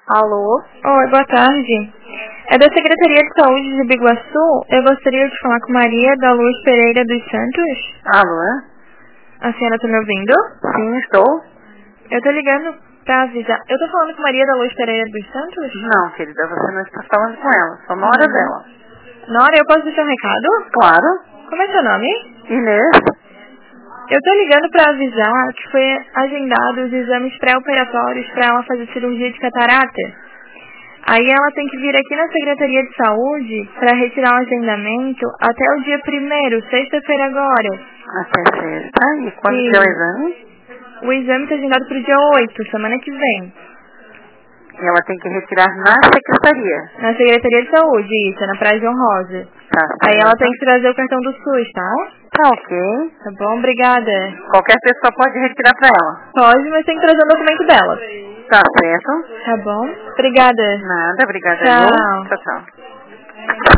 Alô? Oi, boa tarde. É da Secretaria de Saúde de Biguaçu. Eu gostaria de falar com Maria da Luz Pereira dos Santos. Alô? A senhora tá me ouvindo? Sim, estou. Eu tô ligando pra avisar. Eu tô falando com Maria da Luz Pereira dos Santos? Não, querida, você não está falando com ela. Só na hora dela. Nora, eu posso deixar um recado? Claro. Como é seu nome? Inês? Eu tô ligando pra avisar que foi agendado os exames pré-operatórios pra ela fazer cirurgia de catarata. Aí ela tem que vir aqui na Secretaria de Saúde pra retirar o agendamento até o dia 1º, sexta-feira agora. Até sexta. E quando que é o exame? O exame tá agendado pro dia 8, semana que vem. E ela tem que retirar na secretaria. Na Secretaria de Saúde, isso, é na Praia João Rosa. Tá Aí certo. ela tem que trazer o cartão do SUS, tá? Tá ok. Tá bom, obrigada. Qualquer pessoa pode retirar pra ela. Pode, mas tem que trazer o documento dela. Tá certo. Tá bom? Obrigada. Nada, obrigada. Tchau. Tchau, tchau.